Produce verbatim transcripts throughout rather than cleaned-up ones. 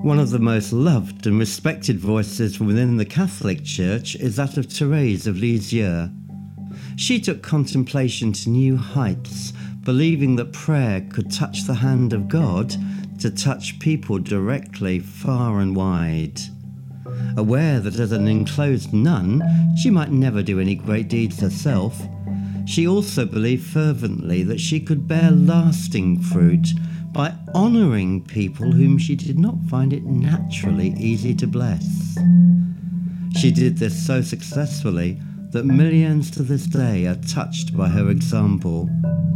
One of the most loved and respected voices within the Catholic Church is that of Therese of Lisieux. She took contemplation to new heights, believing that prayer could touch the hand of God to touch people directly, far and wide. Aware that as an enclosed nun, she might never do any great deeds herself, she also believed fervently that she could bear lasting fruit by honouring people whom she did not find it naturally easy to bless. She did this so successfully that millions to this day are touched by her example.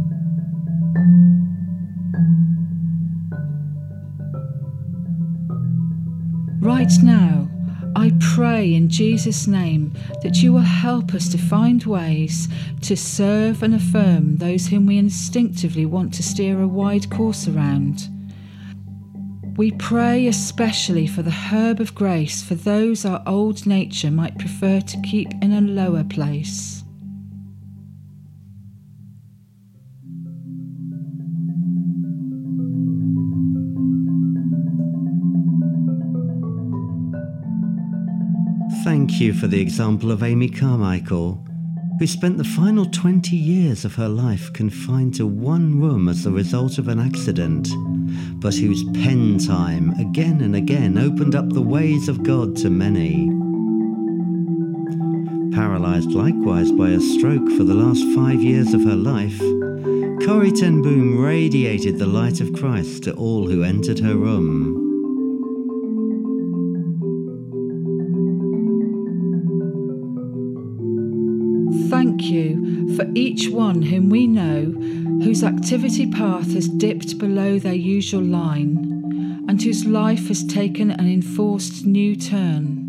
Right now, I pray in Jesus' name that you will help us to find ways to serve and affirm those whom we instinctively want to steer a wide course around. We pray especially for the herb of grace for those our old nature might prefer to keep in a lower place. Thank you for the example of Amy Carmichael, who spent the final twenty years of her life confined to one room as the result of an accident, but whose pen time again and again opened up the ways of God to many. Paralysed likewise by a stroke for the last five years of her life, Corrie ten Boom radiated the light of Christ to all who entered her room. Thank you for each one whom we know whose activity path has dipped below their usual line and whose life has taken an enforced new turn.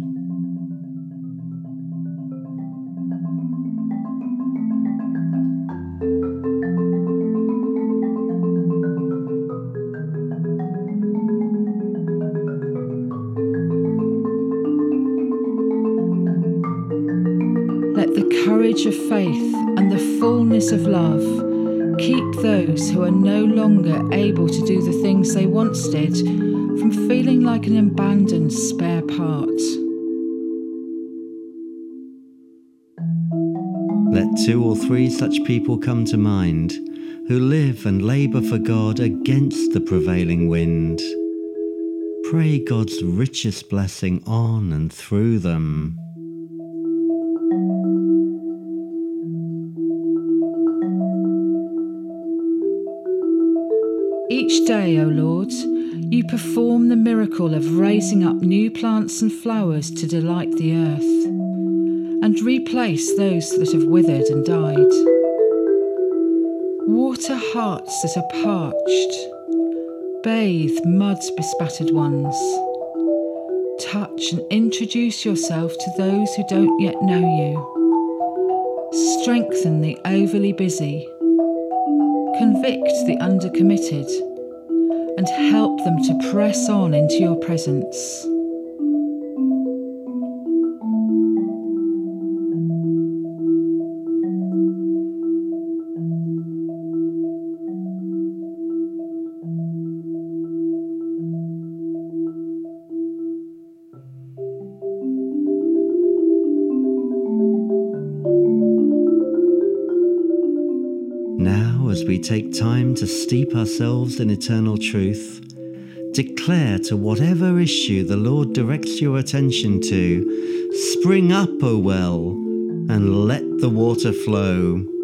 Let the courage of faith and the fullness of love keep those who are no longer able to do the things they once did from feeling like an abandoned spare part. Let two or three such people come to mind, who live and labour for God against the prevailing wind. Pray God's richest blessing on and through them. Each day, O Lord, you perform the miracle of raising up new plants and flowers to delight the earth, and replace those that have withered and died. Water hearts that are parched, bathe mud-bespattered ones. Touch and introduce yourself to those who don't yet know you. Strengthen the overly busy. Convict the undercommitted, and help them to press on into your presence. Now, as we take time to steep ourselves in eternal truth, declare to whatever issue the Lord directs your attention to, "Spring up, O well, and let the water flow."